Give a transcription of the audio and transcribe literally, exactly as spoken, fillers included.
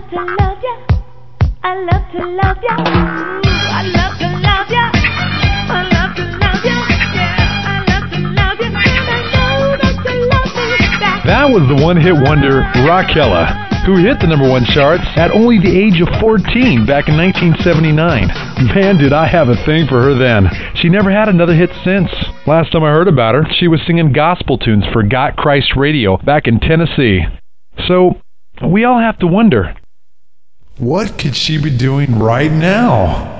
love to love ya. I love to love ya. Ooh, I love to love ya. I love to love ya. Yeah, I love to love ya. And I know that you love me back. That was the one-hit wonder Raquela, who hit the number one charts at only the age of fourteen back in nineteen seventy-nine. Man, did I have a thing for her then. She never had another hit since. Last time I heard about her, she was singing gospel tunes for Got Christ Radio back in Tennessee. So, we all have to wonder, what could she be doing right now?